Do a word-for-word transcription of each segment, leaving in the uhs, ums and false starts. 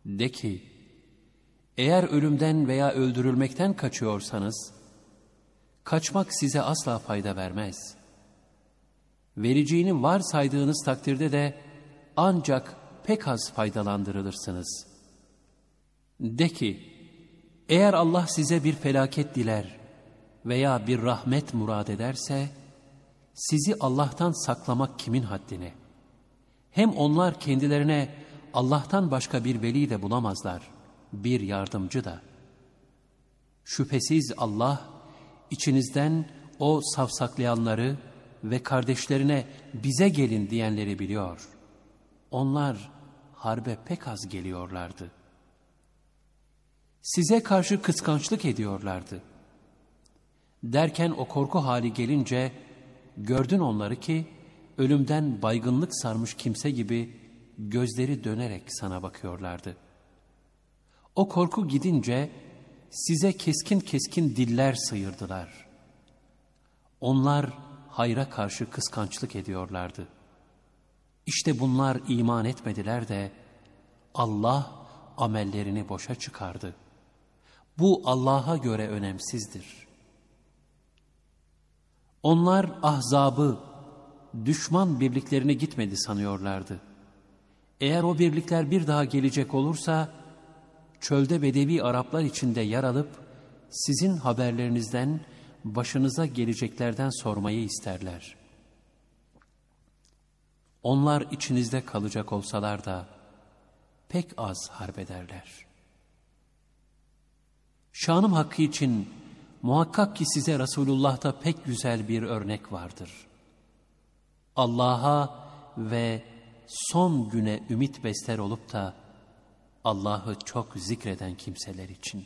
De ki, eğer ölümden veya öldürülmekten kaçıyorsanız, kaçmak size asla fayda vermez. Vereceğini varsaydığınız takdirde de ancak pek az faydalandırılırsınız. De ki, eğer Allah size bir felaket diler veya bir rahmet murad ederse, sizi Allah'tan saklamak kimin haddine? Hem onlar kendilerine Allah'tan başka bir veli de bulamazlar, bir yardımcı da. Şüphesiz Allah, içinizden o savsaklayanları ve kardeşlerine bize gelin diyenleri biliyor. Onlar harbe pek az geliyorlardı. Size karşı kıskançlık ediyorlardı. Derken o korku hali gelince, gördün onları ki, ölümden baygınlık sarmış kimse gibi gözleri dönerek sana bakıyorlardı. O korku gidince, size keskin keskin diller sıyırdılar. Onlar hayra karşı kıskançlık ediyorlardı. İşte bunlar iman etmediler de, Allah amellerini boşa çıkardı. Bu Allah'a göre önemsizdir. Onlar ahzabı, düşman birliklerine gitmedi sanıyorlardı. Eğer o birlikler bir daha gelecek olursa, çölde Bedevi Araplar içinde yer alıp, sizin haberlerinizden, başınıza geleceklerden sormayı isterler. Onlar içinizde kalacak olsalar da, pek az harbederler. Şanım hakkı için, muhakkak ki size Resulullah'ta pek güzel bir örnek vardır. Allah'a ve son güne ümit besler olup da, Allah'ı çok zikreden kimseler için.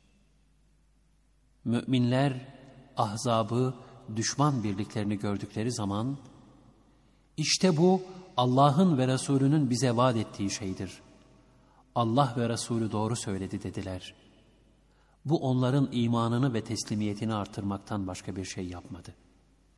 Müminler, ahzabı, düşman birliklerini gördükleri zaman, işte bu Allah'ın ve Resulünün bize vaat ettiği şeydir. Allah ve Resulü doğru söyledi dediler. Bu onların imanını ve teslimiyetini artırmaktan başka bir şey yapmadı.